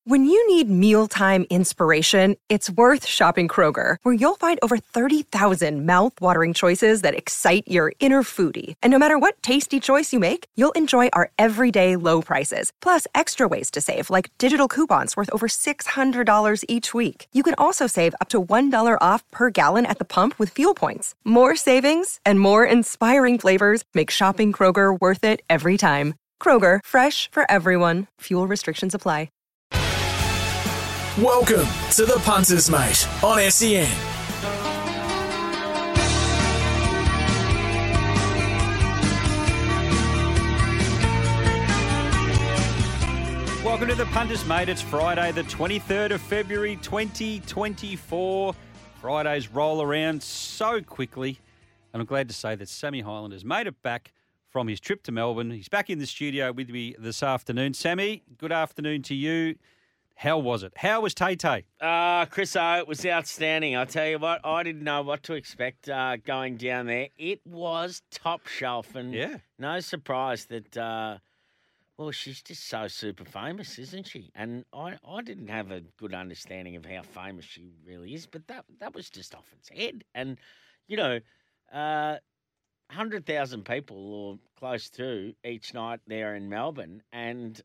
When you need mealtime inspiration, it's worth shopping Kroger, where you'll find over 30,000 mouth-watering choices that excite your inner foodie. And no matter what tasty choice you make, you'll enjoy our everyday low prices, plus extra ways to save, like digital coupons worth over $600 each week. You can also save up to $1 off per gallon at the pump with fuel points. More savings and more inspiring flavors make shopping Kroger worth it every time. Kroger, fresh for everyone. Fuel restrictions apply. Welcome to the Punters, Mate, on SEN. Welcome to the Punters, Mate. It's Friday, the 23rd of February, 2024. Fridays roll around so quickly, and I'm glad to say that Sammy Hyland has made it back from his trip to Melbourne. He's back in the studio with me this afternoon. Sammy, good afternoon to you. How was it? How was Tay-Tay? Chris, it was outstanding. I tell you what, I didn't know what to expect going down there. It was top shelf, and no surprise that, she's just so super famous, isn't she? And I didn't have a good understanding of how famous she really is, but that was just off its head. And, 100,000 people or close to each night there in Melbourne, and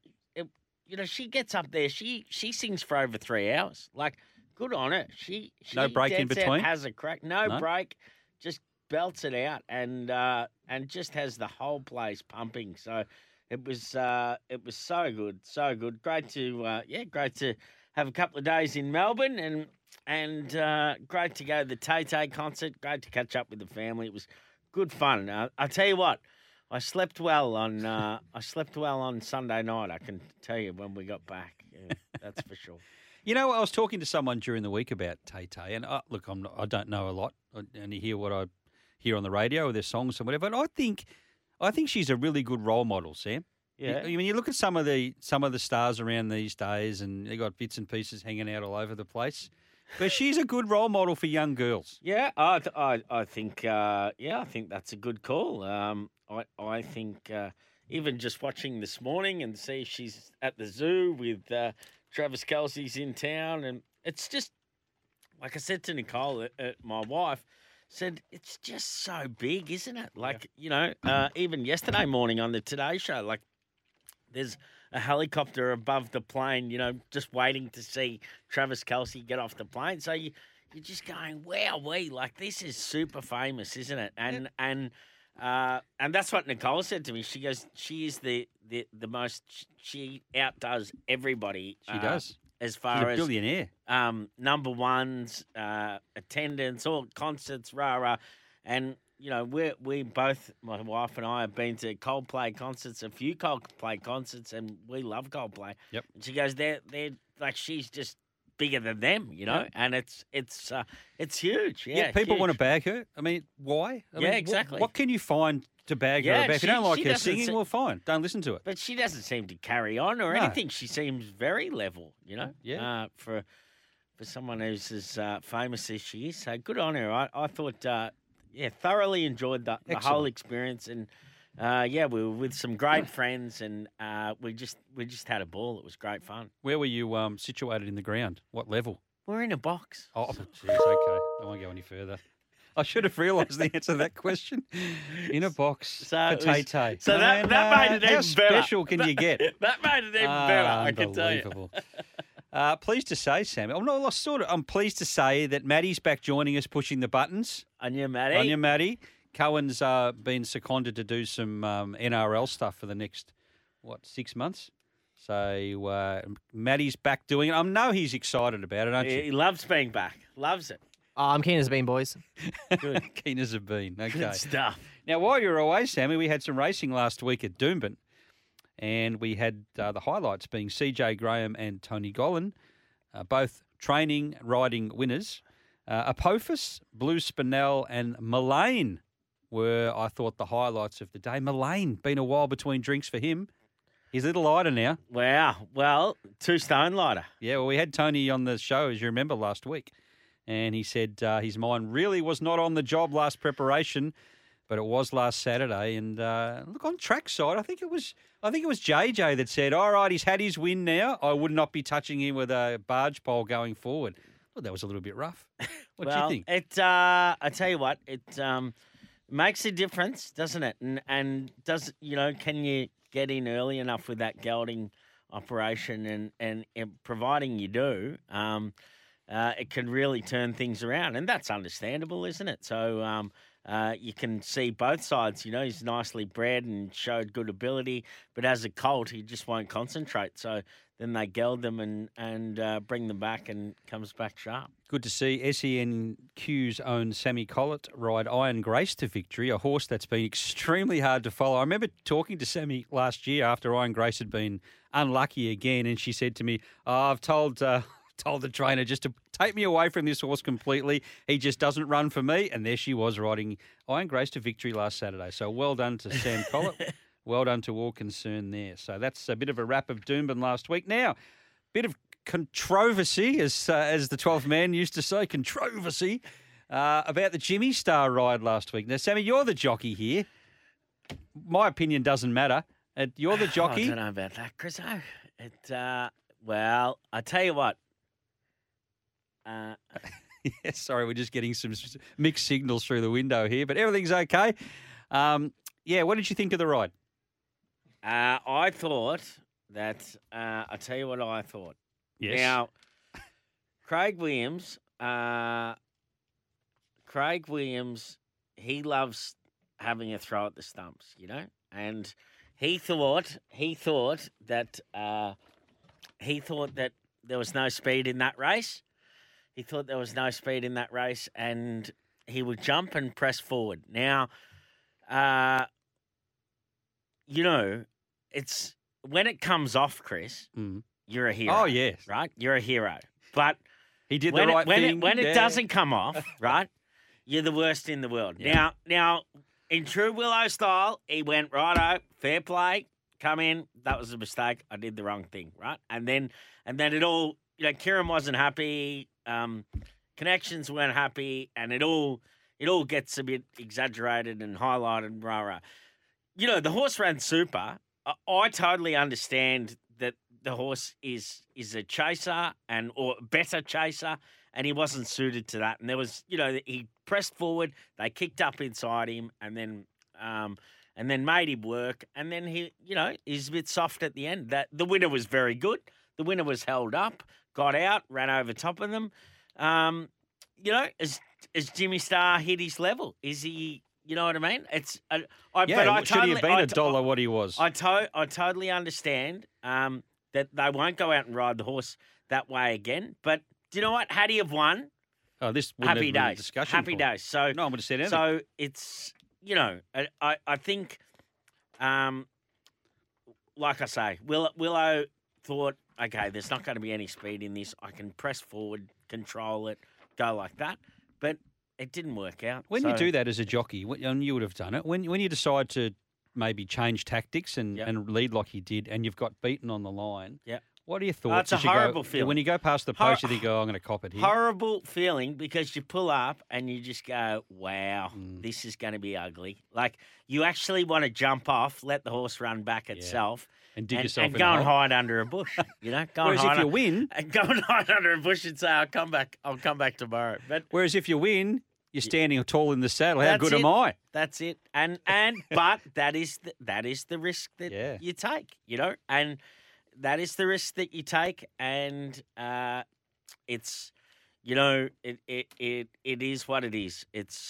she gets up there. She sings for over 3 hours. Like, good on her. She no break in between. Has a crack. No break. Just belts it out and just has the whole place pumping. So it was so good, so good. Great to have a couple of days in Melbourne and great to go to the Tay-Tay concert. Great to catch up with the family. It was good fun. I tell you what. I slept well on Sunday night. I can tell you when we got back. Yeah, that's for sure. I was talking to someone during the week about Tay-Tay, and look, I don't know a lot. I only hear what I hear on the radio or their songs and whatever. But I think she's a really good role model, Sam. Yeah. You look at some of the stars around these days, and they got bits and pieces hanging out all over the place. But she's a good role model for young girls. Yeah, I think I think that's a good call. I think even just watching this morning and see she's at the zoo with Travis Kelce's in town, and it's just like I said to Nicole, my wife, said it's just so big, isn't it? Like even yesterday morning on the Today Show, like there's a helicopter above the plane, just waiting to see Travis Kelce get off the plane. So you're just going, wow, like this is super famous, isn't it? And that's what Nicole said to me. She goes, she is the most, she outdoes everybody. She does. As far She's a billionaire. Number ones, attendance, all concerts, rah. And we both, my wife and I, have been to Coldplay concerts, a few Coldplay concerts, and we love Coldplay. Yep. And she goes, they're like, she's just bigger than them, and it's huge. Yeah, people huge. want to bag her. I mean, why? Exactly. What can you find to bag her about? If you don't like her singing, well, fine. Don't listen to it. But she doesn't seem to carry on or anything. She seems very level, Yeah. For someone who's as famous as she is. So good on her. I thought, thoroughly enjoyed the whole experience. And, we were with some great friends, and we just had a ball. It was great fun. Where were you situated in the ground? What level? We're in a box. Oh, jeez, okay. I won't go any further. I should have realised the answer to that question. In a box for Tay-Tay. So that made it even better. How special can you get? That made it even better, I can tell you. Unbelievable. Pleased to say, Sam, I'm pleased to say that Maddie's back joining us, pushing the buttons. Anya Maddie. Cohen's been seconded to do some NRL stuff for the next, 6 months? So Maddie's back doing it. I know he's excited about it, don't you? He loves being back. Loves it. I'm keen as a bean, boys. Good. Keen as a bean. Okay. Good stuff. Now, while you were away, Sammy, we had some racing last week at Doomben, and we had the highlights being CJ Graham and Tony Gollan, both training, riding winners. Apophis, Blue Spinell, and Mullane were, I thought, the highlights of the day. Mullane, been a while between drinks for him. He's a little lighter now. Wow. Well, 2 stone lighter. Yeah, well, we had Tony on the show, as you remember, last week. And he said his mind really was not on the job last preparation. but it was last Saturday. And look, on trackside, I think it was JJ that said, "All right, he's had his win now. I would not be touching him with a barge pole going forward." Well, that was a little bit rough. What do you think? I tell you what, it makes a difference, doesn't it? And does can you get in early enough with that gelding operation, and providing you do, it can really turn things around, and that's understandable, isn't it? So you can see both sides. He's nicely bred and showed good ability, but as a colt, he just won't concentrate. So then they geld them and bring them back, and comes back sharp. Good to see SENQ's own Sammy Collett ride Iron Grace to victory, a horse that's been extremely hard to follow. I remember talking to Sammy last year after Iron Grace had been unlucky again, and she said to me, I've told the trainer just to take me away from this horse completely. He just doesn't run for me. And there she was riding Iron Grace to victory last Saturday. So well done to Sam Collett. Well done to all concerned there. So that's a bit of a wrap of Doomben last week. Now, bit of controversy, as the 12th man used to say, controversy, about the Jimmy Star ride last week. Now, Sammy, you're the jockey here. My opinion doesn't matter. You're the jockey. I don't know about that, Chris. Well, I tell you what. Yeah, sorry, we're just getting some mixed signals through the window here, but everything's okay. Yeah, what did you think of the ride? I thought that, I'll tell you what I thought. Yes. Now, Craig Williams, he loves having a throw at the stumps, and he thought that there was no speed in that race. He thought there was no speed in that race, and he would jump and press forward. Now, it's when it comes off, Chris, you're a hero. Oh, yes. Right? You're a hero. But he did the right thing. When it doesn't come off, right, you're the worst in the world. Yeah. Now, in true Willow style, he went, righto, fair play, come in. That was a mistake. I did the wrong thing, right? And then it all, Kieran wasn't happy. Connections weren't happy, and it all gets a bit exaggerated and highlighted. Rah. The horse ran super. I totally understand that the horse is a chaser or better chaser, and he wasn't suited to that. And there was, he pressed forward, they kicked up inside him, and then made him work. And then he's a bit soft at the end. That the winner was very good. The winner was held up, got out, ran over top of them. Is Jimmy Star hit his level? Is he? You know what I mean? Should he have been $1 what he was? I totally understand that they won't go out and ride the horse that way again. But do you know what? Had he have won, this wouldn't happy have been a days. discussion Happy point. days. So no one would have said anything. So it's I think, like I say, Willow thought, okay, there's not going to be any speed in this. I can press forward, control it, go like that. But it didn't work out. When you do that as a jockey, and you would have done it, when you decide to maybe change tactics and lead like he did, and you've got beaten on the line, what are your thoughts? It's a horrible feeling. When you go past the post, you think, I'm going to cop it here. Horrible feeling, because you pull up and you just go, wow, this is going to be ugly. Like, you actually want to jump off, let the horse run back itself. And dig yourself in and go and hide under a bush, Whereas if you win, and go and hide under a bush and say, I'll come back tomorrow. But whereas if you win, you're standing tall in the saddle. How good am I? That's it. But that is the risk that you take, and that is the risk that you take, and it's it is what it is. It's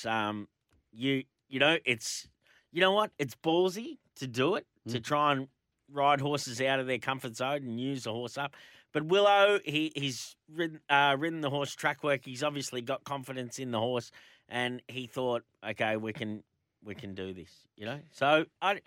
it's ballsy to do it, to try and ride horses out of their comfort zone and use the horse up. But Willow, he's ridden the horse track work. He's obviously got confidence in the horse, and he thought, okay, we can do this. So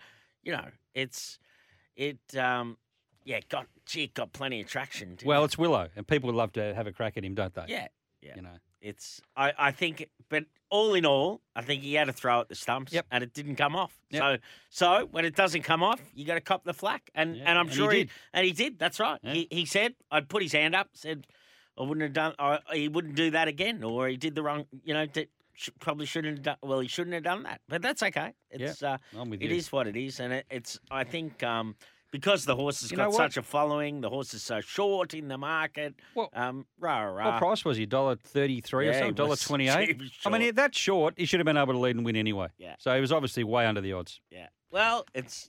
it got plenty of traction. It's Willow, and people would love to have a crack at him, don't they? Yeah. I think, but all in all, I think he had a throw at the stumps, and it didn't come off. Yep. So when it doesn't come off, you got to cop the flack, and I'm sure he did. That's right. Yeah. He said, I'd put his hand up, said I wouldn't have done. He wouldn't do that again, or he did the wrong. probably shouldn't have done. Well, he shouldn't have done that, but that's okay. It's I'm with it you. is what it is, and it's. I think because the horse has You know got what? such a following, the horse is so short in the market. Well, Rah. What price was he? $1.33 or Yeah, something? he was- $1.28? he was I mean, short. that's short. He should have been able to lead and win anyway. Yeah. So he was obviously way under the odds. Yeah. Well, it's.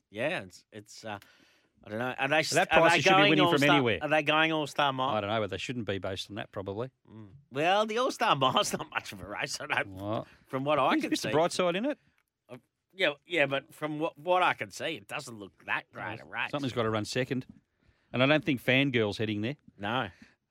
I don't know. Are they? that are price they he should be going winning from All-Star- anywhere. Are they going All-Star Mile? I don't know, but they shouldn't be based on that probably. Well, the All-Star Mile's not much of a race. I don't. Well, From what I Is can Mr. see. Brightside in it? Yeah, but from what I can see, it doesn't look that great a race. Something's got to run second. And I don't think Fangirl's heading there. No.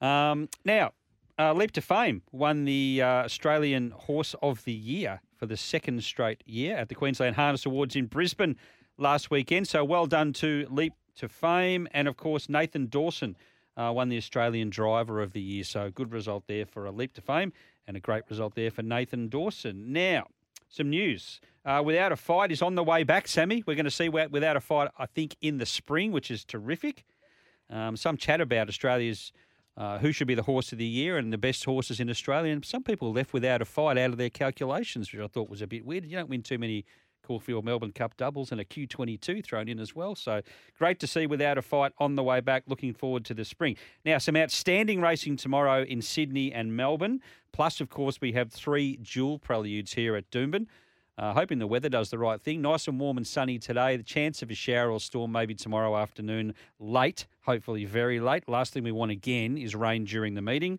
Now, Leap to Fame won the Australian Horse of the Year for the second straight year at the Queensland Harness Awards in Brisbane last weekend. So well done to Leap to Fame. And, of course, Nathan Dawson won the Australian Driver of the Year. So good result there for a Leap to Fame and a great result there for Nathan Dawson. Now, some news. Without a Fight is on the way back, Sammy. We're going to see Without a Fight, I think, in the spring, which is terrific. Some chat about Australia's who should be the horse of the year and the best horses in Australia. And some people left Without a Fight out of their calculations, which I thought was a bit weird. You don't win too many Caulfield Melbourne Cup doubles and a Q22 thrown in as well. So great to see Without a Fight on the way back. Looking forward to the spring. Now, some outstanding racing tomorrow in Sydney and Melbourne. Plus, of course, we have 3 dual preludes here at Doomben. Hoping the weather does the right thing. Nice and warm and sunny today. The chance of a shower or storm maybe tomorrow afternoon late, hopefully very late. Last thing we want again is rain during the meeting.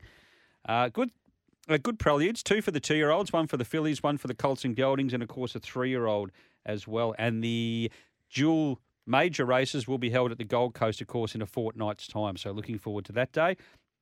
Good preludes, 2 for the 2-year-olds, 1 for the fillies, 1 for the colts and geldings, and, of course, a 3-year-old as well. And the dual major races will be held at the Gold Coast, of course, in a fortnight's time. So looking forward to that day.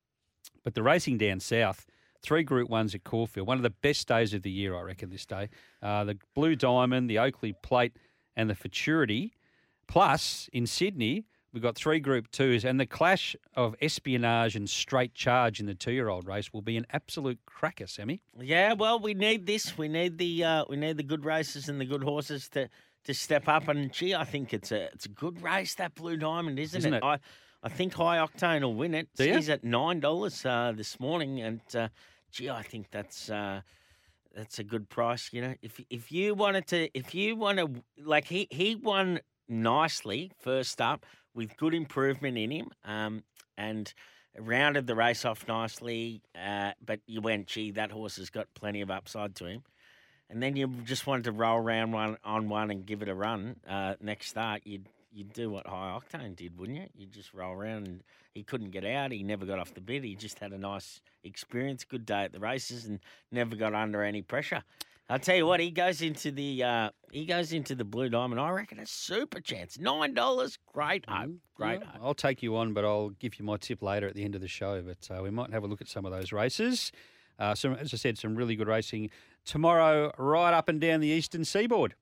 But the racing down south, 3 Group 1s at Caulfield. One of the best days of the year, I reckon, this day. The Blue Diamond, the Oakley Plate and the Futurity. Plus, in Sydney, we've got 3 Group 2s. And the clash of Espionage and Straight Charge in the 2-year-old race will be an absolute cracker, Sammy. Yeah, well, we need this. We need the good races and the good horses to step up. And, gee, I think it's a good race, that Blue Diamond, isn't it? I think High Octane will win it. Do you? He's at $9 this morning, and gee, I think that's a good price. You know, if you want to, like he won nicely first up with good improvement in him, and rounded the race off nicely. But you went, gee, that horse has got plenty of upside to him. And then you just wanted to roll around one and give it a run next start. You'd do what High Octane did, wouldn't you? You'd just roll around, and he couldn't get out. He never got off the bit. He just had a nice experience, good day at the races, and never got under any pressure. I'll tell you what, he goes into the Blue Diamond. I reckon a super chance. $9, great hope, great hope. I'll take you on, but I'll give you my tip later at the end of the show. But we might have a look at some of those races. So, as I said, some really good racing tomorrow, right up and down the eastern seaboard.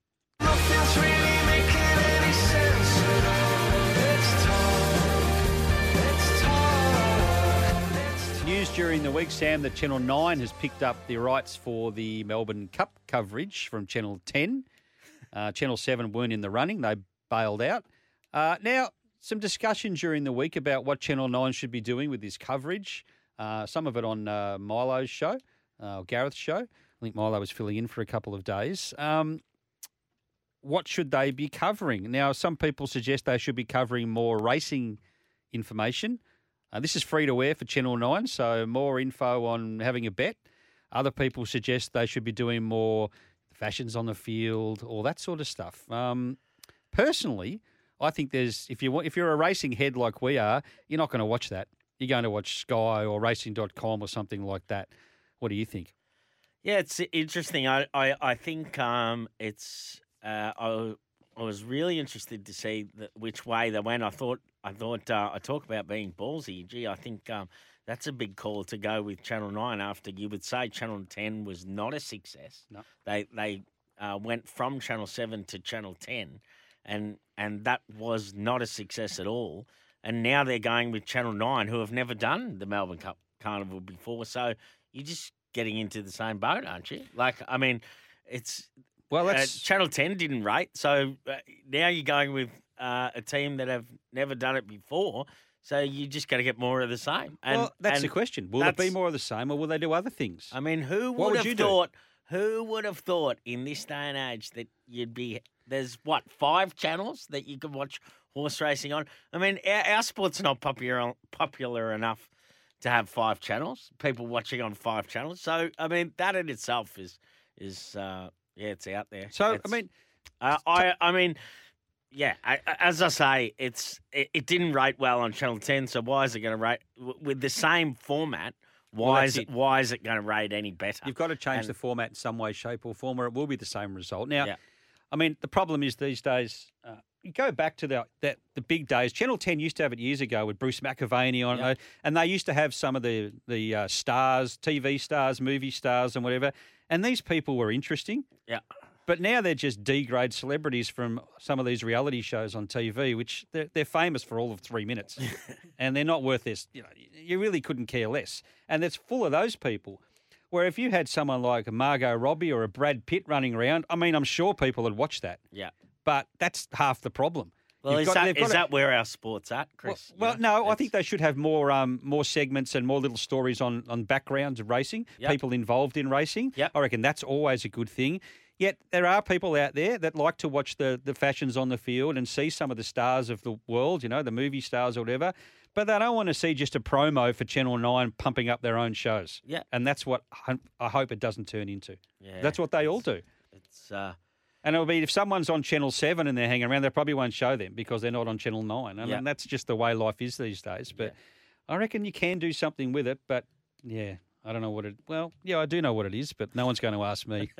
News during the week, Sam, that Channel 9 has picked up the rights for the Melbourne Cup coverage from Channel 10. Channel 7 weren't in the running. They bailed out. Now, some discussion during the week about what Channel 9 should be doing with this coverage. Some of it on Milo's show, Gareth's show. I think Milo was filling in for a couple of days. What should they be covering? Now, some people suggest they should be covering more racing information. This is free to air for Channel 9, so more info on having a bet. Other people suggest they should be doing more fashions on the field, all that sort of stuff. Personally, I think if you're a racing head like we are, you're not going to watch that. You're going to watch Sky or Racing.com or something like that. What do you think? Yeah, it's interesting. I think it's. I was really interested to see which way they went. I thought I talk about being ballsy. Gee, I think that's a big call to go with Channel 9 after you would say Channel 10 was not a success. No. They went from Channel 7 to Channel 10, and that was not a success at all. And now they're going with Channel 9, who have never done the Melbourne Cup Carnival before. So you're just getting into the same boat, aren't you? Like, I mean, it's... Well, Channel 10 didn't rate, so now you're going with a team that have never done it before, so you just got to get more of the same. That's the question. Will it be more of the same, or will they do other things? I mean, who would have thought Who would have thought in this day and age that there's 5 channels that you can watch horse racing on? I mean, our sport's not popular enough to have 5 channels, people watching on 5 channels. So, I mean, that in itself is it's out there. So, as I say, it didn't rate well on Channel 10, so why is it going to rate with the same format? Why is it going to rate any better? You've got to change the format in some way, shape, or form, or it will be the same result. Now, I mean, the problem is these days. You go back to the big days. Channel 10 used to have it years ago with Bruce McAvaney on it, and they used to have some of the stars, TV stars, movie stars, and whatever. And these people were interesting. Yeah. But now they're just D-grade celebrities from some of these reality shows on TV, which they're famous for all of 3 minutes, and they're not worth this. You really couldn't care less, and it's full of those people. Where if you had someone like a Margot Robbie or a Brad Pitt running around, I mean, I'm sure people would watch that. Yeah, but that's half the problem. Well, is that where our sport's at, Chris? Well, no, I think they should have more segments and more little stories on backgrounds of racing, people involved in racing. Yep. I reckon that's always a good thing. Yet there are people out there that like to watch the fashions on the field and see some of the stars of the world, the movie stars or whatever, but they don't want to see just a promo for Channel 9 pumping up their own shows. Yeah. And that's what I hope it doesn't turn into. Yeah. That's what they all do. And it'll be if someone's on Channel 7 and they're hanging around, they probably won't show them because they're not on Channel 9. And that's just the way life is these days. But I reckon you can do something with it, but yeah. I don't know what it. Well, yeah, I do know what it is, but no one's going to ask me.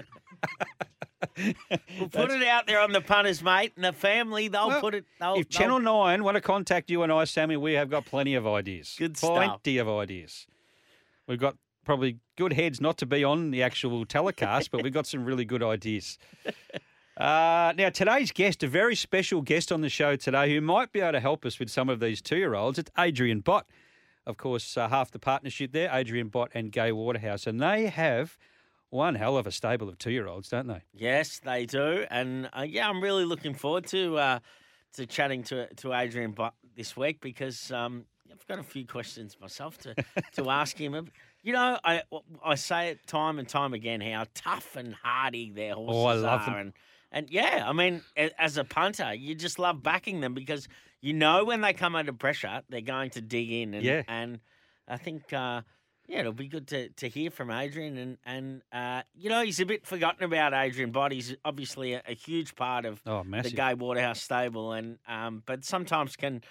We'll put it out there on the punters, mate, and the family. They'll put it. If Channel 9 want to contact you and I, Sammy, we have got plenty of ideas. Good stuff. Plenty of ideas. We've got probably good heads not to be on the actual telecast, but we've got some really good ideas. Now, today's guest, a very special guest on the show today, who might be able to help us with some of these 2-year-olds. It's Adrian Bott. Of course, half the partnership there, Adrian Bott and Gai Waterhouse. And they have one hell of a stable of 2-year-olds, don't they? Yes, they do. And, I'm really looking forward to chatting to Adrian Bott this week because I've got a few questions myself to ask him. I say it time and time again how tough and hardy their horses I love are. them. And, I mean, as a punter, you just love backing them because when they come under pressure, they're going to dig in. And I think, it'll be good to hear from Adrian. And he's a bit forgotten about, Adrian Bott. He's obviously a huge part of the Gai Waterhouse stable. But sometimes can,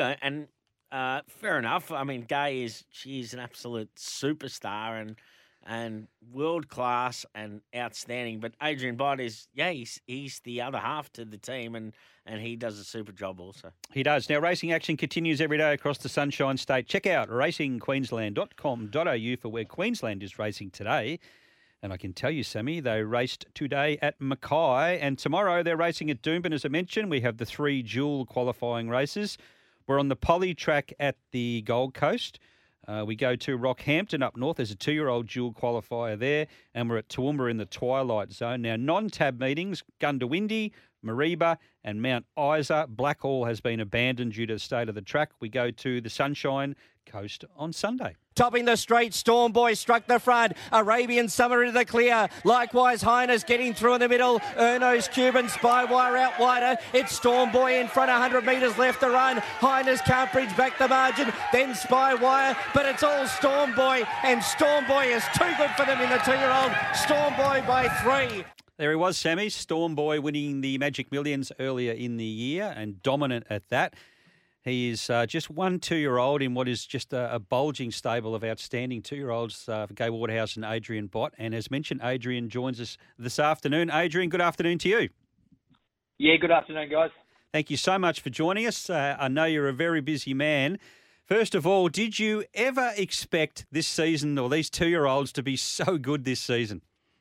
fair enough. I mean, Gai she's an absolute superstar and world class and outstanding. But Adrian Bott he's the other half to the team and he does a super job also. He does. Now, racing action continues every day across the Sunshine State. Check out racingqueensland.com.au for where Queensland is racing today. And I can tell you, Sammy, they raced today at Mackay and tomorrow they're racing at Doomben. As I mentioned, we have the 3 dual qualifying races. We're on the Poly track at the Gold Coast. We go to Rockhampton up north. There's a 2-year-old dual qualifier there. And we're at Toowoomba in the Twilight Zone. Now, non-tab meetings, Gundawindi, Mareeba and Mount Isa. Blackall has been abandoned due to the state of the track. We go to the Sunshine Coast on Sunday. Topping the straight, Storm Boy struck the front. Arabian Summer into the clear. Likewise, Highness getting through in the middle. Erno's Cuban, Spywire out wider. It's Storm Boy in front, 100 metres left to run. Highness can't bridge back the margin. Then Spywire, but it's all Storm Boy. And Storm Boy is too good for them in the 2-year-old. Storm Boy by 3. There he was, Sammy. Storm Boy winning the Magic Millions earlier in the year and dominant at that. He is just one 2-year-old in what is just a bulging stable of outstanding 2-year-olds for Gai Waterhouse and Adrian Bott. And as mentioned, Adrian joins us this afternoon. Adrian, good afternoon to you. Yeah, good afternoon, guys. Thank you so much for joining us. I know you're a very busy man. First of all, did you ever expect this season or these 2-year-olds to be so good this season?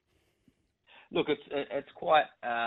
Look, it's quite...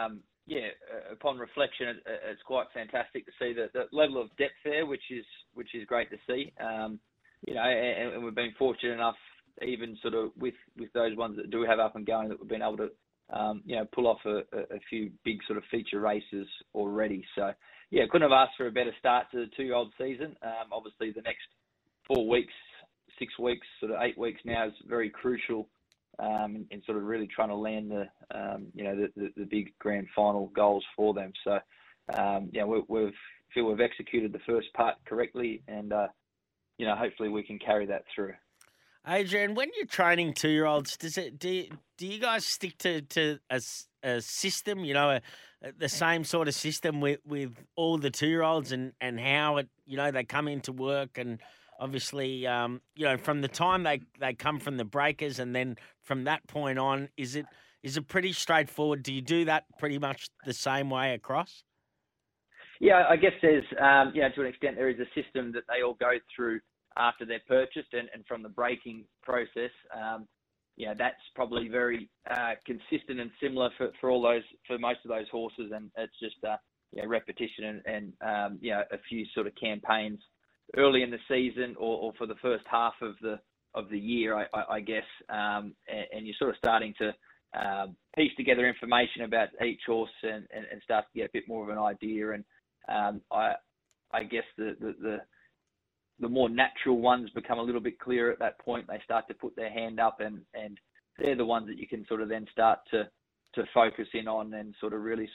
upon reflection, it's quite fantastic to see the level of depth there, which is great to see. And we've been fortunate enough, even sort of with those ones that do have up and going, that we've been able to, pull off a few big sort of feature races already. So, couldn't have asked for a better start to the 2-year-old season. Obviously, the next 4 weeks, 6 weeks, sort of 8 weeks now is very crucial and sort of really trying to land the big grand final goals for them. So we've executed the first part correctly, and hopefully we can carry that through. Adrian, when you're training 2-year-olds, do you guys stick to a system? The same sort of system with all the 2-year-olds and how it they come into work, and obviously from the time they come from the breakers, and then from that point on, is it pretty straightforward? Do you do that pretty much the same way across? Yeah, I guess there's to an extent there is a system that they all go through after they're purchased, and from the breaking process. That's probably very consistent and similar for most of those horses, and it's just repetition and a few sort of campaigns early in the season or for the first half of the year, I guess, and you're sort of starting to piece together information about each horse and start to get a bit more of an idea. And I guess the more natural ones become a little bit clearer at that point. They start to put their hand up, and they're the ones that you can sort of then start to focus in on and sort of really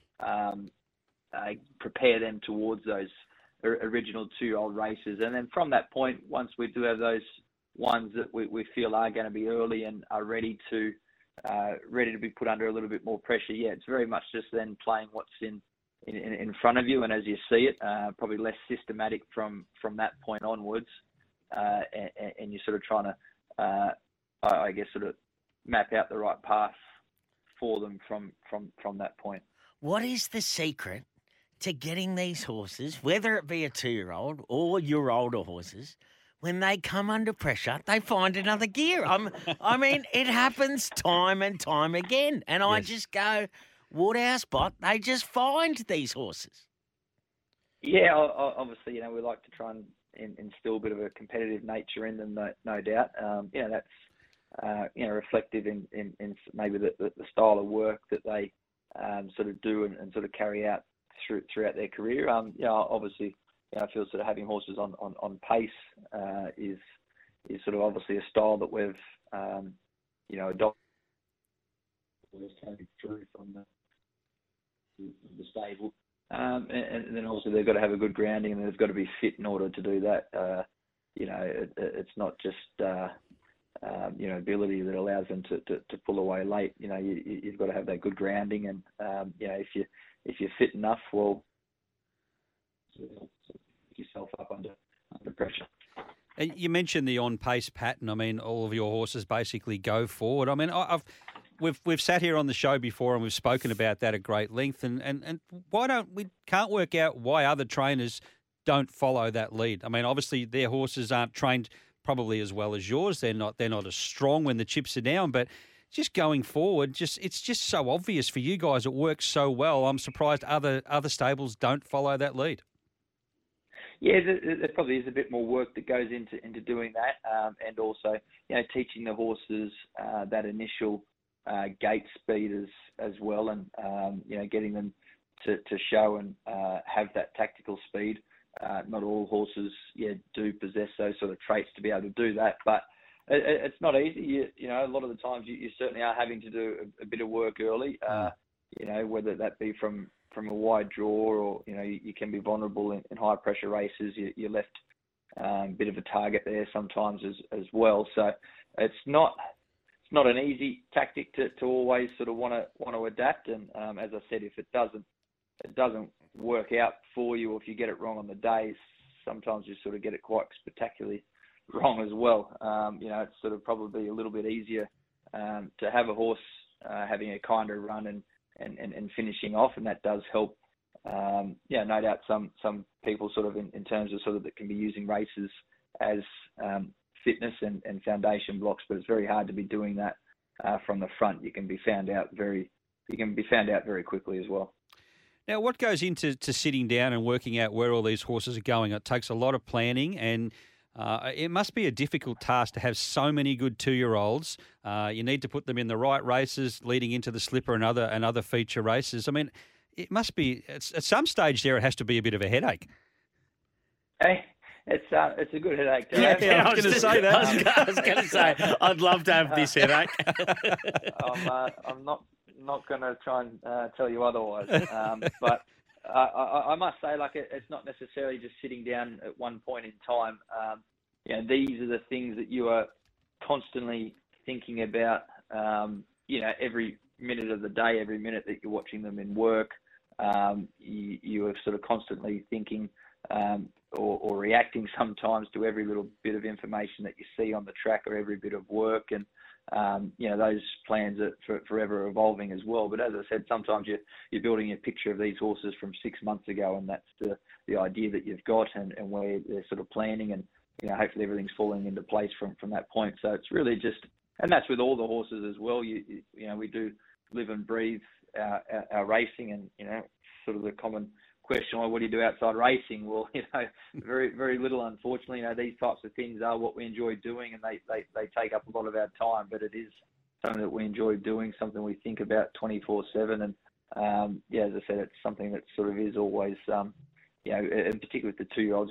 prepare them towards those original 2-year-old races. And then from that point, once we do have those ones that we feel are going to be early and are ready to be put under a little bit more pressure, it's very much just then playing what's in front of you, and as you see it, probably less systematic from that point onwards, and you're sort of trying to, I guess, sort of map out the right path for them from that point. What is the secret to getting these horses, whether it be a 2-year-old or your older horses, when they come under pressure, they find another gear? I mean, it happens time and time again, and I just go, Waterhouse Bott, they just find these horses. Yeah, obviously, we like to try and instill a bit of a competitive nature in them, no doubt. That's reflective in maybe the style of work that they sort of do and sort of carry out throughout their career. Obviously, I feel sort of having horses on pace is sort of obviously a style that we've adopted. Coming through from the stable, and then also they've got to have a good grounding, and they've got to be fit in order to do that. It's not just ability that allows them to pull away late. You've got to have that good grounding, and if you're fit enough, well, pick yourself up under pressure. And you mentioned the on-pace pattern. I mean, all of your horses basically go forward. I mean, we've sat here on the show before and we've spoken about that at great length. And can't work out why other trainers don't follow that lead. I mean, obviously their horses aren't trained probably as well as yours. They're not as strong when the chips are down. But just going forward, it's just so obvious for you guys. It works so well. I'm surprised other stables don't follow that lead. Yeah, there probably is a bit more work that goes into doing that, and also teaching the horses that initial gate speed as well, and getting them to show and have that tactical speed. Not all horses do possess those sort of traits to be able to do that, but it's not easy. A lot of the times you certainly are having to do a bit of work early. Whether that be from a wide draw, or you can be vulnerable in high pressure races. You're left a bit of a target there sometimes as well. So it's not an easy tactic to always sort of want to adapt. And as I said, if it doesn't work out for you, or if you get it wrong on the day, sometimes you sort of get it quite spectacularly wrong as well. It's sort of probably a little bit easier to have a horse having a kinder run and finishing off, and that does help. No doubt some people sort of in terms of sort of that can be using races as fitness and foundation blocks, but it's very hard to be doing that from the front. You can be found out very quickly as well. Now, what goes into sitting down and working out where all these horses are going? It takes a lot of planning, and it must be a difficult task to have so many good 2-year-olds. You need to put them in the right races leading into the Slipper and other feature races. I mean, it must be at some stage there. It has to be a bit of a headache. It's a good headache to Yeah, have. I was going to say that. I was going to say, I'd love to have this headache. I'm not going to try and tell you otherwise. But I must say, like, it's not necessarily just sitting down at one point in time. These are the things that you are constantly thinking about. Every minute of the day, every minute that you're watching them in work, you are sort of constantly thinking or reacting sometimes to every little bit of information that you see on the track or every bit of work. And those plans are forever evolving as well. But as I said, sometimes you're building a picture of these horses from 6 months ago, and that's the idea that you've got and where they're sort of planning, and hopefully everything's falling into place from that point. So it's really just, and that's with all the horses as well. We do live and breathe our racing, and sort of the common question, well, what do you do outside racing? Well, very, very little, unfortunately. These types of things are what we enjoy doing, and they take up a lot of our time, but it is something that we enjoy doing, something we think about 24/7. And as I said, it's something that sort of is always, and particularly with the 2-year-olds,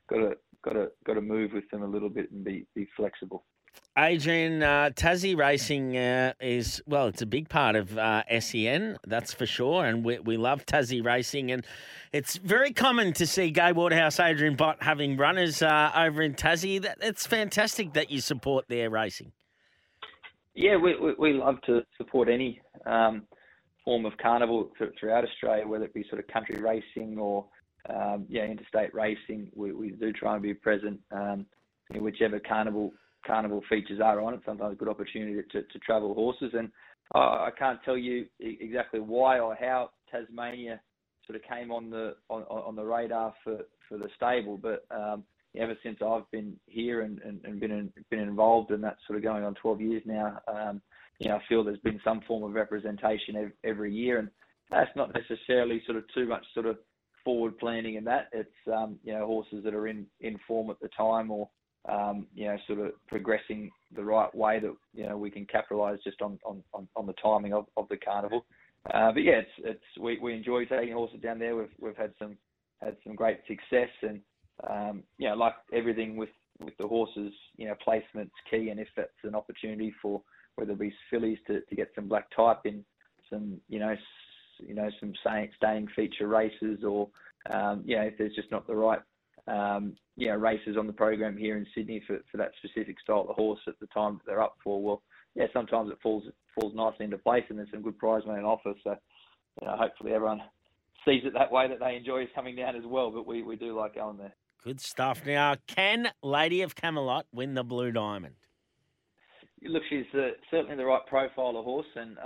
got to move with them a little bit and be flexible. Adrian, Tassie Racing is, well, it's a big part of SEN, that's for sure, and we love Tassie Racing, and it's very common to see Gai Waterhouse, Adrian Bott having runners over in Tassie. It's fantastic that you support their racing. Yeah, we love to support any form of carnival throughout Australia, whether it be sort of country racing or interstate racing. We do try and be present in whichever carnival features are on it. Sometimes a good opportunity to travel horses, and I can't tell you exactly why or how Tasmania sort of came on the radar for the stable, but ever since I've been here and been involved, and that's sort of going on 12 years now, I feel there's been some form of representation every year, and that's not necessarily sort of too much sort of forward planning in that. It's horses that are in form at the time, or sort of progressing the right way that we can capitalise just on the timing of the carnival. But yeah, we enjoy taking horses down there. We've had some great success, and like everything with the horses, placement's key, and if that's an opportunity for whether it be fillies to get some black type in some some staying feature races, or if there's just not the right races on the program here in Sydney for that specific style of horse at the time that they're up for. Well, sometimes it falls nicely into place, and there's some good prize money on offer. So, hopefully everyone sees it that way, that they enjoy coming down as well. But we do like going there. Good stuff. Now, can Lady of Camelot win the Blue Diamond? Look, she's certainly the right profile of horse, and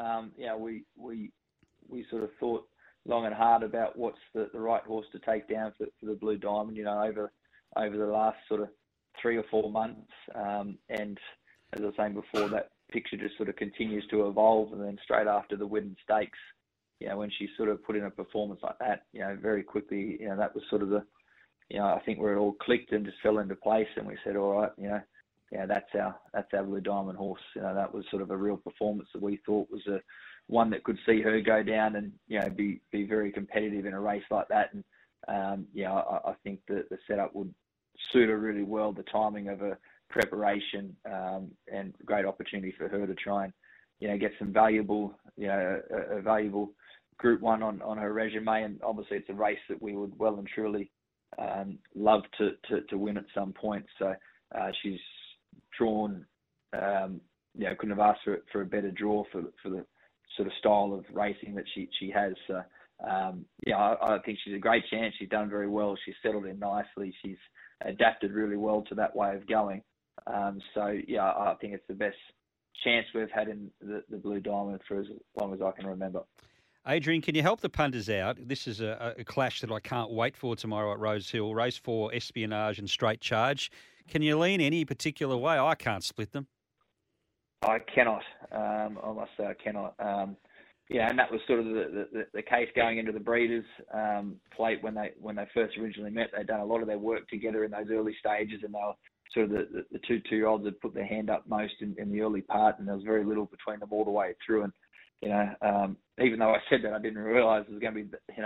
we sort of thought long and hard about what's the right horse to take down for the Blue Diamond, over the last sort of 3 or 4 months. And as I was saying before, that picture just sort of continues to evolve. And then straight after the Widden Stakes, when she sort of put in a performance like that, very quickly, that was sort of I think where it all clicked and just fell into place. And we said, all right, that's our Blue Diamond horse. That was sort of a real performance that we thought was one that could see her go down and be very competitive in a race like that. And I think that the setup would suit her really well. The timing of her preparation and great opportunity for her to try and get some valuable a valuable Group 1 on her resume. And obviously it's a race that we would well and truly love to win at some point. So she's drawn. Couldn't have asked for a better draw for the sort of style of racing that she has. So, I think she's a great chance. She's done very well. She's settled in nicely. She's adapted really well to that way of going. I think it's the best chance we've had in the Blue Diamond for as long as I can remember. Adrian, can you help the punters out? This is a clash that I can't wait for tomorrow at Rose Hill. Race 4, Espionage and Straight Charge. Can you lean any particular way? I can't split them. I cannot. I must say I cannot. And that was sort of the case going into the Breeders' Plate when they first originally met. They'd done a lot of their work together in those early stages, and they were sort of the two-year-olds had put their hand up most in the early part, and there was very little between them all the way through. And even though I said that, I didn't realise it was going to be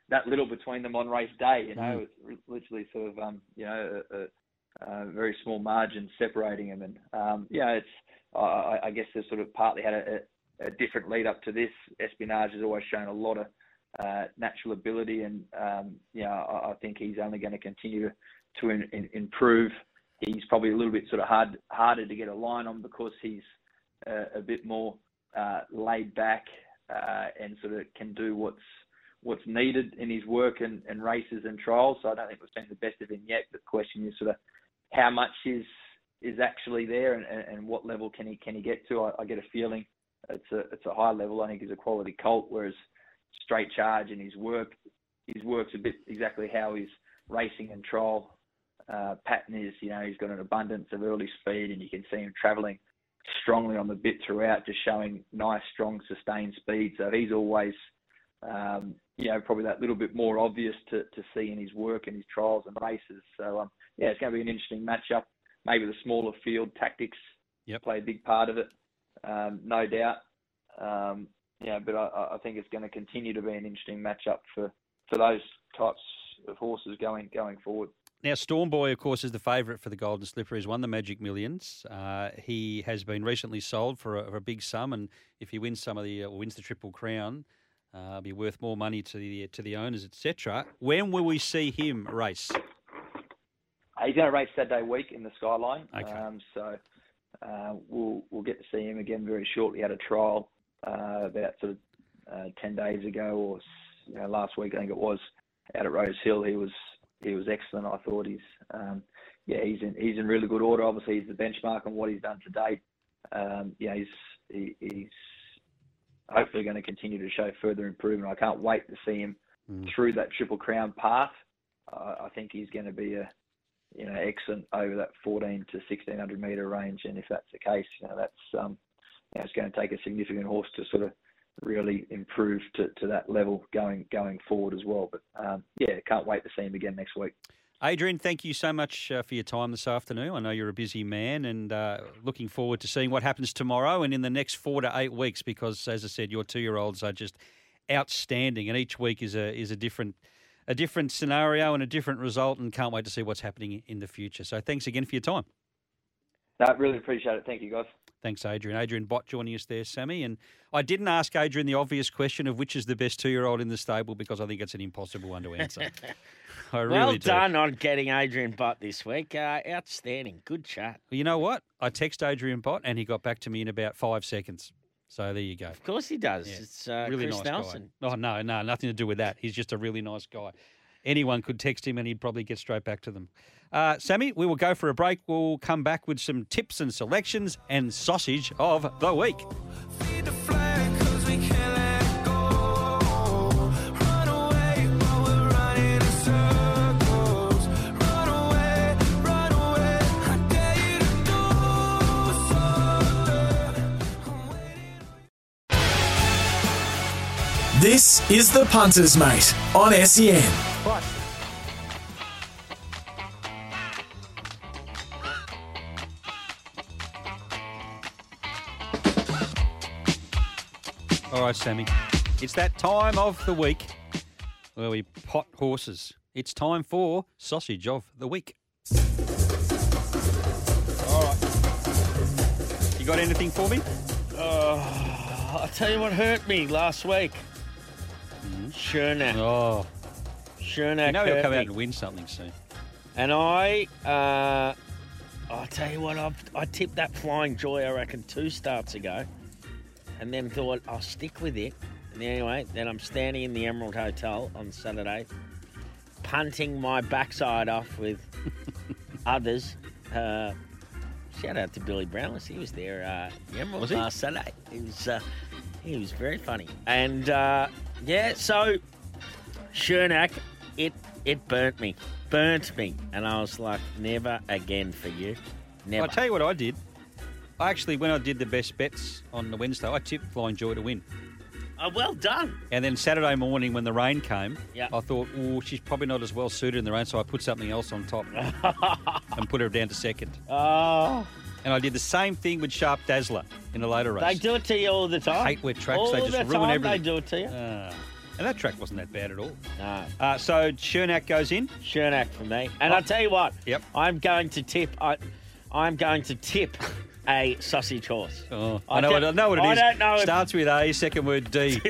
that little between them on race day. You know, it's literally sort of a very small margin separating them, and it's I guess they've sort of partly had a different lead up to this. Espionage has always shown a lot of natural ability, and I think he's only going to continue to improve. He's probably a little bit sort of harder to get a line on because he's a bit more laid back and sort of can do what's needed in his work and races and trials. So I don't think we've seen the best of him yet. The question is sort of how much is actually there and what level can he get to. I get a feeling it's a high level. I think he's a quality colt, whereas Straight Charge and his work's a bit exactly how his racing and trial pattern is. You know, he's got an abundance of early speed, and you can see him travelling strongly on the bit throughout, just showing nice, strong, sustained speed. So he's always, probably that little bit more obvious to see in his work and his trials and races. So, it's going to be an interesting matchup. Maybe the smaller field tactics play a big part of it, no doubt. But I think it's going to continue to be an interesting matchup for those types of horses going forward. Now, Storm Boy, of course, is the favourite for the Golden Slipper. He's won the Magic Millions. He has been recently sold for a big sum, and if he wins wins the Triple Crown, be worth more money to the owners, etc. When will we see him race? He's going to race Saturday week in the Skyline. Okay. We'll get to see him again very shortly. Had a trial about sort of 10 days ago, or last week I think it was, out at Rose Hill. He was excellent. I thought he's in really good order. Obviously, he's the benchmark on what he's done to date. He's hopefully going to continue to show further improvement. I can't wait to see him through that Triple Crown path. I think he's going to be excellent over that 14 to 1600 metre range, and if that's the case, that's it's going to take a significant horse to sort of really improve to that level going forward as well. But can't wait to see him again next week. Adrian, thank you so much for your time this afternoon. I know you're a busy man, and looking forward to seeing what happens tomorrow and in the next 4 to 8 weeks, because, as I said, your 2-year-olds are just outstanding, and each week is a different scenario and a different result, and can't wait to see what's happening in the future. So thanks again for your time. I really appreciate it. Thank you, guys. Thanks, Adrian. Adrian Bott joining us there, Sammy. And I didn't ask Adrian the obvious question of which is the best 2-year-old in the stable, because I think it's an impossible one to answer. Well done on getting Adrian Bott this week. Outstanding. Good chat. Well, you know what? I texted Adrian Bott and he got back to me in about 5 seconds. So there you go. Of course he does. Yeah. It's really Chris nice Nelson. guy. Oh, no, nothing to do with that. He's just a really nice guy. Anyone could text him and he'd probably get straight back to them. Sammy, we will go for a break. We'll come back with some tips and selections and sausage of the week. Feed the flag 'cause we can't let go. Run away while we're running in circles. Run away. I dare you to do something. This is the Punters Mate on SEN. Right. All right, Sammy. It's that time of the week where we pot horses. It's time for Sausage of the Week. All right. You got anything for me? I'll tell you what hurt me last week. Chernak. Oh. Chernak. You know he'll hurt come me. out and win something soon. And I'll tell you what, I tipped that Flying Joy, I reckon, 2 starts ago, and then thought I'll stick with it. And anyway, then I'm standing in the Emerald Hotel on Saturday, punting my backside off with others. Shout out to Billy Brownless. He was there at the Emerald last Saturday. He was very funny. And, so Chernak, it burnt me. And I was like, never again for you. Never. I'll tell you what I did. When I did the best bets on the Wednesday, I tipped Flying Joy to win. Oh, well done. And then Saturday morning when the rain came, Yeah. I thought, she's probably not as well suited in the rain, so I put something else on top and put her down to second. Oh. And I did the same thing with Sharp Dazzler in the later race. They do it to you all the time. I hate wet tracks. All They just the ruin time everything. they do it to you. And that track wasn't that bad at all. No. So Chernak goes in. Chernak for me. And I'll tell you what. Yep. I'm going to tip a sausage horse. Oh, I know what it is. I don't know if, Starts with A, second word D.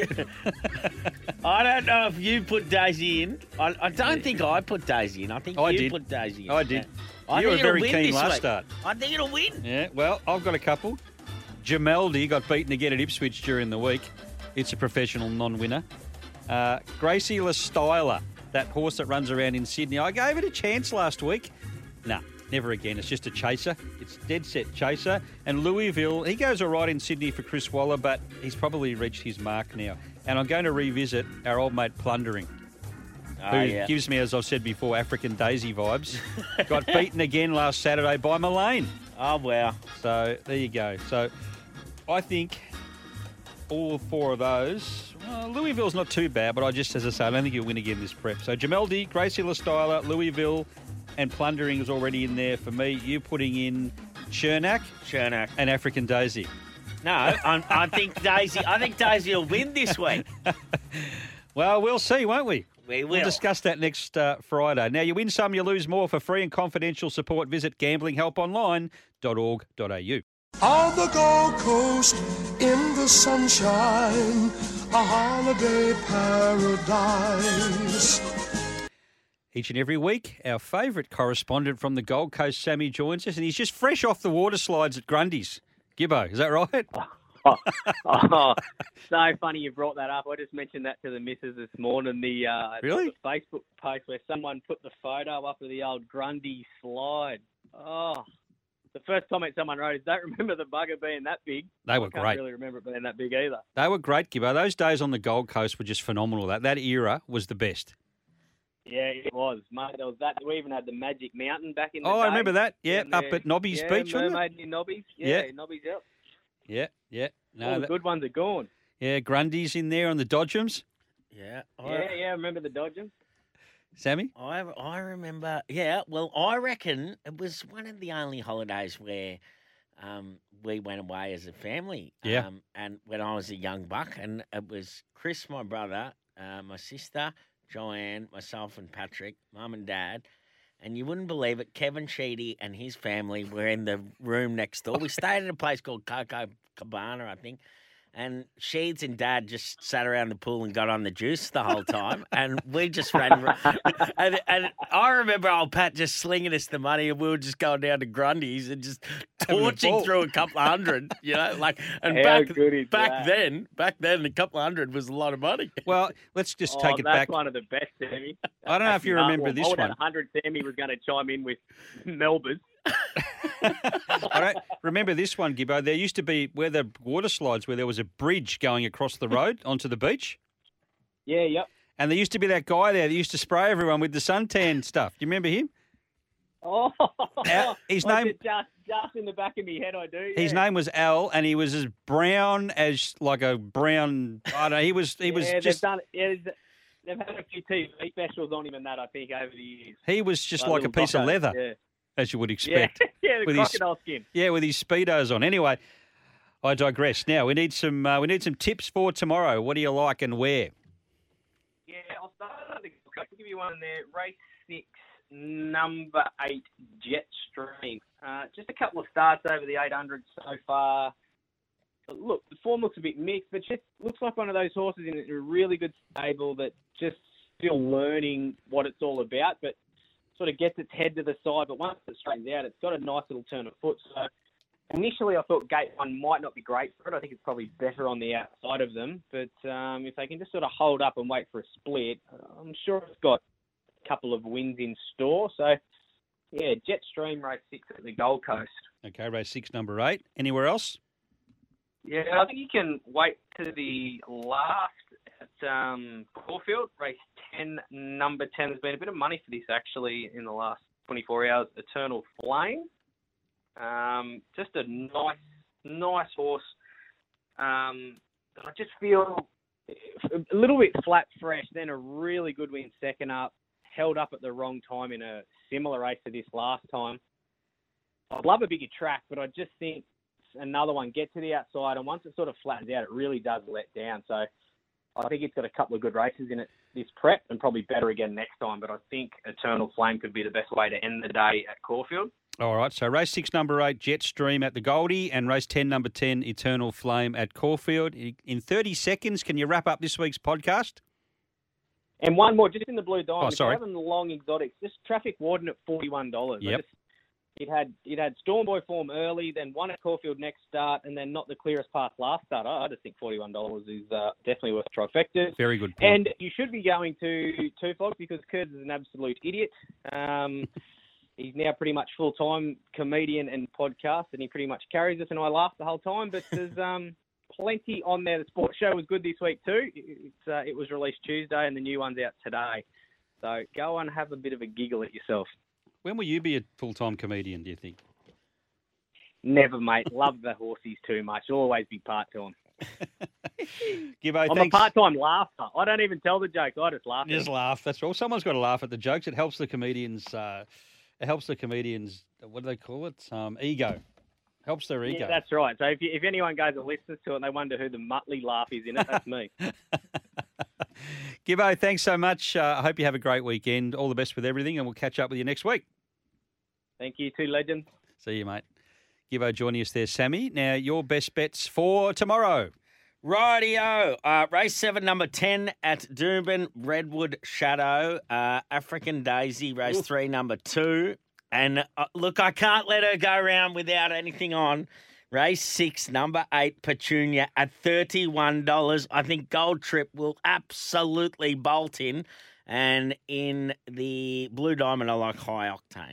I don't know if you put Daisy in. I don't think I put Daisy in. I think I you did. put Daisy in. I did. I You think were it'll very win keen this last week. start. I think it'll win. Yeah, well, I've got a couple. Jameldi got beaten again at Ipswich during the week. It's a professional non-winner. Gracie LaStyler, that horse that runs around in Sydney. I gave it a chance last week. Nah, never again. It's just a chaser. It's dead set chaser. And Louisville, he goes all right in Sydney for Chris Waller, but he's probably reached his mark now. And I'm going to revisit our old mate Plundering, who gives me, as I've said before, African Daisy vibes. Got beaten again last Saturday by Mullane. Oh, wow. So there you go. So I think all four of those, well, Louisville's not too bad, but I just, as I say, I don't think he'll win again this prep. So Jameldi, Gracie LaStyler, Louisville, and Plundering is already in there for me. You putting in Chernak and African Daisy. No, I think Daisy will win this week. Well, we'll see, won't we? We will. We'll discuss that next Friday. Now, you win some, you lose more. For free and confidential support, visit gamblinghelponline.org.au. On the Gold Coast, in the sunshine, a holiday paradise. Each and every week, our favourite correspondent from the Gold Coast, Sammy, joins us, and he's just fresh off the water slides at Grundy's. Gibbo, is that right? Oh, so funny you brought that up. I just mentioned that to the missus this morning. Really? The Facebook post where someone put the photo up of the old Grundy slide. Oh, the first comment someone wrote is, "Don't remember the bugger being that big." They were I can't great. really remember it being that big either. They were great, Gibbo. Those days on the Gold Coast were just phenomenal. That era was the best. Yeah, it was, mate. There was that. We even had the Magic Mountain back in the Oh, day. I remember that. Yeah, Down up there. at Nobby's Beach, wasn't it? Mermaid in Nobby's. Yeah. Yeah, Nobby's out. Yeah. All No, the good ones are gone. yeah, Grundy's in there on the Dodgems. Yeah. Yeah, I remember the Dodgers. Sammy? I remember. Yeah. Well, I reckon it was one of the only holidays where we went away as a family. Yeah. And when I was a young buck, and it was Chris, my brother, my sister, Joanne, myself, and Patrick, Mum and Dad. And you wouldn't believe it, Kevin Sheedy and his family were in the room next door. We stayed at a place called Coco Cabana, I think. And Sheeds and Dad just sat around the pool and got on the juice the whole time. And we just ran. And I remember old Pat just slinging us the money, and we were just going down to Grundy's and just torching through a couple of hundred, you know. And How good is back that? then, a couple of hundred was a lot of money. Well, let's just take it that's back. one of the best, Sammy. I don't know if you remember this I would one. have 100 Sammy was going to chime in with Melbourne. I don't remember this one, Gibbo. There used to be where the water slides, where there was a bridge going across the road onto the beach. Yeah, yep. And there used to be that guy there that used to spray everyone with the suntan stuff. Do you remember him? Oh, His I name- did just in the back of my head, I do. His yeah. name was Al, and he was as brown as like a brown. I don't know. He was Yeah, just. they've had a few TV specials on him and that, I think, over the years. He was just Like like a little piece of docos, leather, Yeah, as you would expect. yeah, the with his- crocodile skin. Yeah, with his speedos on. Anyway, I digress. Now we need some tips for tomorrow. What do you like and where? Yeah, I'll start. I'll give you one there. Race 6, number 8, Jetstream. Just a couple of starts over the 800 so far. Look, the form looks a bit mixed, but just looks like one of those horses in a really good stable that just still learning what it's all about, but sort of gets its head to the side. But once it straightens out, it's got a nice little turn of foot. So initially I thought Gate 1 might not be great for it. I think it's probably better on the outside of them. But if they can just sort of hold up and wait for a split, I'm sure it's got a couple of wins in store. So, yeah, Jetstream race 6 at the Gold Coast. Okay, race 6, number 8. Anywhere else? Yeah, I think you can wait to the last at Caulfield, race 10, number 10. There's been a bit of money for this, actually, in the last 24 hours. Eternal Flame. Just a nice horse. I just feel a little bit flat fresh, then a really good win second up, held up at the wrong time in a similar race to this last time. I'd love a bigger track, but I just think another one, get to the outside, and once it sort of flattens out, it really does let down. So I think it's got a couple of good races in it this prep and probably better again next time. But I think Eternal Flame could be the best way to end the day at Caulfield. All right, so race 6, number 8, Jetstream at the Goldie, and race 10, number 10, Eternal Flame at Caulfield. In 30 seconds, can you wrap up this week's podcast? And one more, just in the Blue Diamond. Oh, sorry. If you're having the long exotics, just Traffic Warden at $41. Yep. It had Stormboy form early, then won at Caulfield next start, and then not the clearest path last start. I just think $41 is definitely worth a trifecta. Very good point. And you should be going to Two Fogs because Kurtz is an absolute idiot. He's now pretty much full-time comedian and podcast, and he pretty much carries us, and I laugh the whole time. But there's plenty on there. The sports show was good this week too. It was released Tuesday, and the new one's out today. So go and have a bit of a giggle at yourself. When will you be a full-time comedian, do you think? Never, mate. Love the horsies too much. Always be part-time. Gibbo, I'm thanks. a part-time laugher. I don't even tell the jokes. I just laugh. Just laugh. That's all. Someone's got to laugh at the jokes. It helps the comedians. What do they call it? Ego. Helps their ego. Yeah, that's right. So if anyone goes and listens to it and they wonder who the Muttley laugh is in it, that's me. Gibbo, thanks so much. I hope you have a great weekend. All the best with everything, and we'll catch up with you next week. Thank you, two legends. See you, mate. Gibbo joining us there, Sammy. Now, your best bets for tomorrow. Rightio. Race 7, number 10 at Doomben, Redwood Shadow. African Daisy, race 3, number 2. And look, I can't let her go around without anything on. Race 6, number 8, Petunia at $31. I think Gold Trip will absolutely bolt in. And in the Blue Diamond, I like High Octane.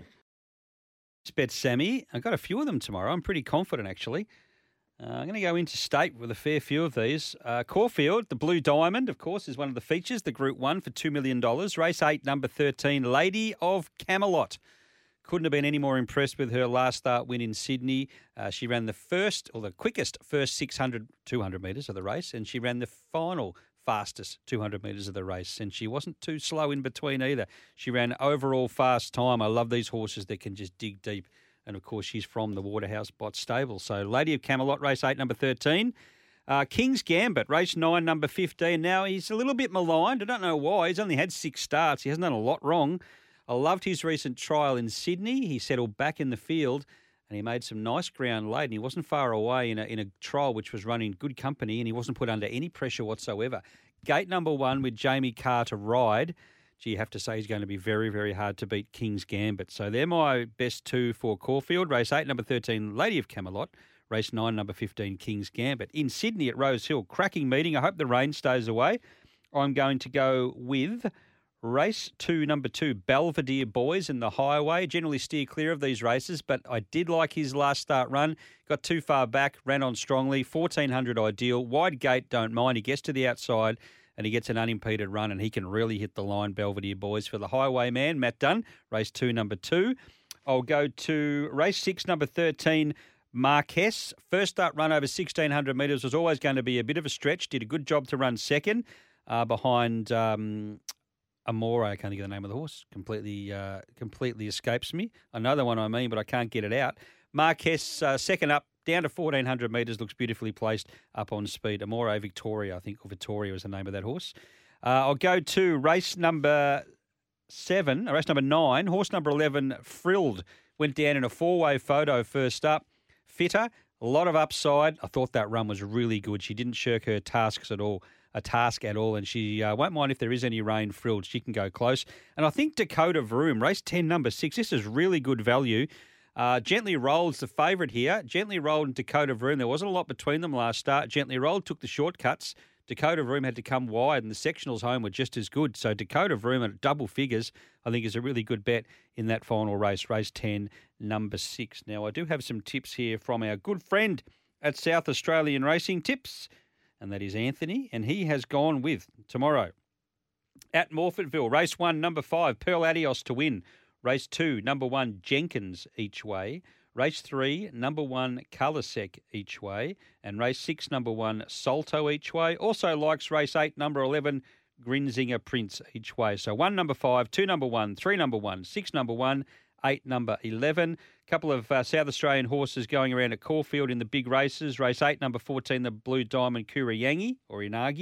Bet Sammy. I've got a few of them tomorrow. I'm pretty confident, actually. I'm going to go interstate with a fair few of these. Caulfield, the Blue Diamond, of course, is one of the features, the Group 1 for $2 million. Race 8, number 13, Lady of Camelot. Couldn't have been any more impressed with her last start win in Sydney. She ran the quickest first 200 metres of the race, and she ran the final fastest 200 metres of the race, and she wasn't too slow in between either. She ran overall fast time. I love these horses that can just dig deep, and of course she's from the Waterhouse Bott stable. So Lady of Camelot, race 8, number 13. King's Gambit, race 9, number 15. Now he's a little bit maligned. I don't know why. He's only had 6 starts. He hasn't done a lot wrong. I loved his recent trial in Sydney. He settled back in the field and he made some nice ground late, and he wasn't far away in a trial which was run in good company, and he wasn't put under any pressure whatsoever. Gate number 1 with Jamie Carr to ride. Gee, you have to say he's going to be very, very hard to beat King's Gambit. So they're my best 2 for Caulfield. Race 8, number 13, Lady of Camelot. Race 9, number 15, King's Gambit. In Sydney at Rose Hill, cracking meeting. I hope the rain stays away. I'm going to go with race 2, number 2, Belvedere Boys in the Highway. Generally steer clear of these races, but I did like his last start run. Got too far back, ran on strongly. 1400 ideal. Wide gate, don't mind. He gets to the outside and he gets an unimpeded run, and he can really hit the line, Belvedere Boys, for the Highwayman, Matt Dunn. Race 2, number 2. I'll go to race 6, number 13, Marquess. First start run over 1,600 metres was always going to be a bit of a stretch. Did a good job to run second behind Amore. I can't think of the name of the horse. Completely escapes me. I know the one I mean, but I can't get it out. Marquess, second up, down to 1,400 metres, looks beautifully placed up on speed. Amore Victoria, I think, or Victoria was the name of that horse. I'll go to race number 9, horse number 11, Frilled. Went down in a 4-way photo first up. Fitter, a lot of upside. I thought that run was really good. She didn't shirk her task at all, and she won't mind if there is any rain. Frilled, she can go close. And I think Dakota Vroom, race 10, number 6, this is really good value. Gently Rolled's the favourite here. Gently Rolled and Dakota Vroom, there wasn't a lot between them last start. Gently Rolled took the shortcuts. Dakota Vroom had to come wide, and the sectionals home were just as good. So Dakota Vroom at double figures, I think, is a really good bet in that final race, race 10, number 6. Now, I do have some tips here from our good friend at South Australian Racing Tips, and that is Anthony, and he has gone with tomorrow at Morfettville, race 1, number 5, Pearl Adios to win. Race 2, number 1, Jenkins each way. Race 3, number 1, Colorsec each way. And race 6, number 1, Salto each way. Also likes race 8, number 11, Grinzinger Prince each way. So 1, number 5, 2, number 1, 3, number 1, 6, number 1, 8, number 11. A couple of South Australian horses going around at Caulfield in the big races. Race 8, number 14, the Blue Diamond Kuriyangi or Inagi,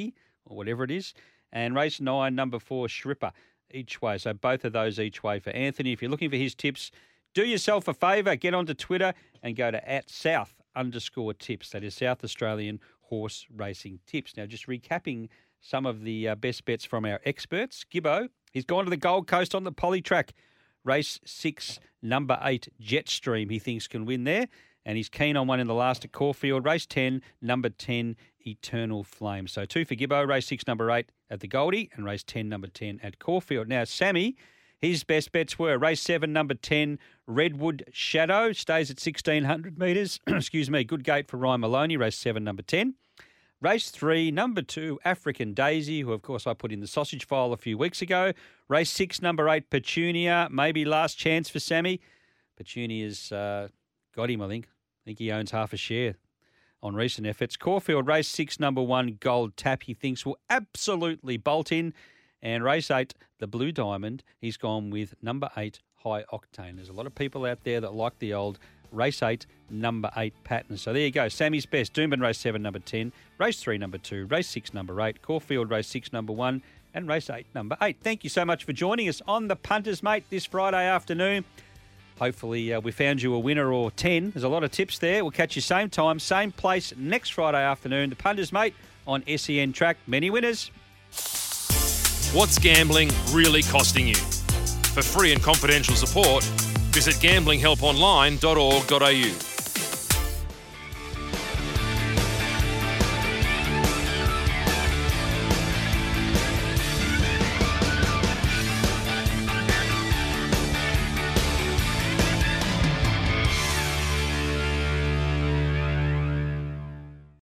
or whatever it is. And race 9, number 4, Shripper, each way. So both of those each way for Anthony. If you're looking for his tips, do yourself a favour, get onto Twitter and go to @South_tips. That is South Australian Horse Racing Tips. Now, just recapping some of the best bets from our experts. Gibbo, he's gone to the Gold Coast on the Poly Track. Race 6, number 8, Jetstream, he thinks can win there. And he's keen on one in the last at Caulfield. Race 10, number 10, Eternal Flame. So 2 for Gibbo, race 6, number 8 at the Goldie, and race 10, number 10 at Caulfield. Now, Sammy, his best bets were race 7, number 10, Redwood Shadow, stays at 1,600 metres. Excuse me, good gate for Ryan Maloney, race 7, number 10. Race 3, number 2, African Daisy, who, of course, I put in the sausage file a few weeks ago. Race 6, number 8, Petunia, maybe last chance for Sammy. Petunia's got him, I think. I think he owns half a share on recent efforts. Caulfield, race 6, number 1, Gold Tap, he thinks will absolutely bolt in. And race 8, the Blue Diamond, he's gone with number 8, High Octane. There's a lot of people out there that like the old race 8, number 8 pattern. So there you go. Sammy's best. Doomben, race 7, number 10. Race 3, number 2. Race 6, number 8. Caulfield, race 6, number 1. And race 8, number 8. Thank you so much for joining us on the Punters, Mate, this Friday afternoon. Hopefully we found you a winner or 10. There's a lot of tips there. We'll catch you same time, same place next Friday afternoon. The Punters, Mate, on SEN Track. Many winners. What's gambling really costing you? For free and confidential support, visit gamblinghelponline.org.au.